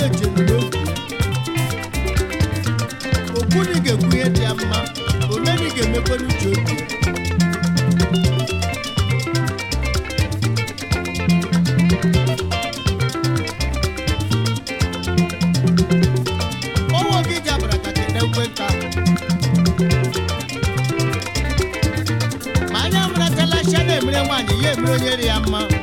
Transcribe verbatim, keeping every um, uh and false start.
Manya mratala shane mre wanyi ye mro yeri amma